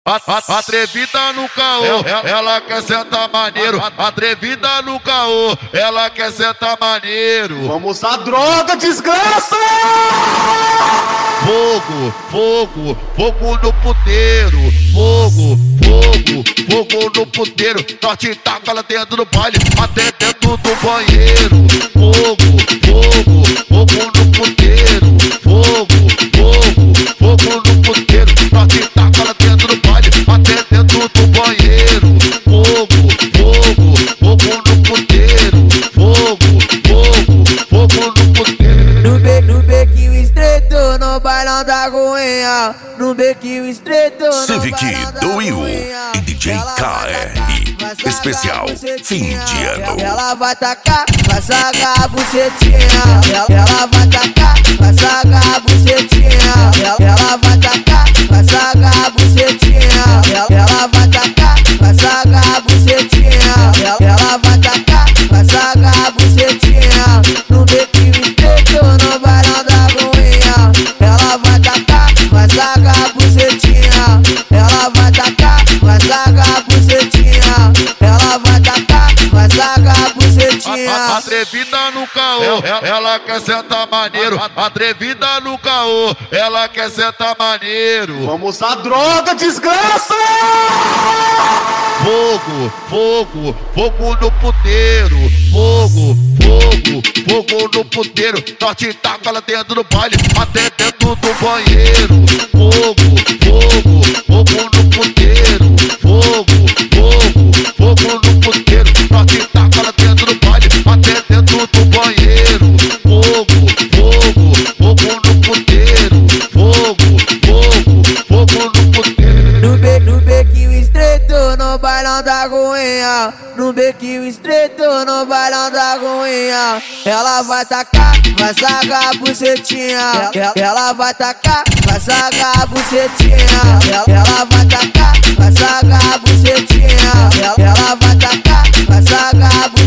Atrevida no caô, ela quer sentar maneiro. Atrevida no caô, ela quer sentar maneiro. Vamos usar droga, desgraça! Fogo, fogo, fogo no puteiro. Fogo, fogo, fogo no puteiro. Nós te taca lá dentro do baile, até dentro do banheiro. Fogo, fogo, fogo no puteiro. Fogo, fogo, fogo no puteiro. Nós te taca lá dentro do baile, até dentro do banheiro. Fogo, fogo, fogo no puteiro. Fogo, fogo, fogo no puteiro. No bequinho estreito, no bailão da Goiânia. No bequinho estreito, no Civic bailão da do Will Goiânia. e DJ KR. Especial fim de ano. Ela vai tacar, vai sacar a bucetinha. Ela vai tacar, vai sacar a bucetinha. Ela vai tacar, vai sacar a bucetinha. Ela vai tacar, vai sacar a bucetinha. Ela vai tacar, vai sacar a bucetinha. No bequinho estreito, no bailão da Goiânia. Ela vai tacar, vai sacar a bucetinha. Ela vai tacar, vai sacar a bucetinha. Ela vai tacar, vai sacar a bucetinha. Atrevida no caô, ela quer sentar maneiro. Atrevida no caô, ela quer sentar maneiro. Vamos usar droga, desgraça! Fogo, fogo, fogo no puteiro. Fogo, fogo, fogo no puteiro. Nós te taca lá dentro do baile, até dentro do banheiro. Fogo, fogo, fogo no puteiro. Fogo, fogo, fogo no puteiro. Nós te taca lá dentro do baile, até dentro do banheiro. Fogo, fogo, fogo no puteiro. Fogo, fogo, fogo no puteiro. No bequinho estreito, no bailão da Goiânia. No bequinho estreito, no bailão da Goiânia. Ela vai tacar, vai sacar a bucetinha. Ela vai tacar, vai sacar a bucetinha. Ela vai tacar, vai sacar a bucetinha. Ela vai tacar, vai sacar a bucetinha.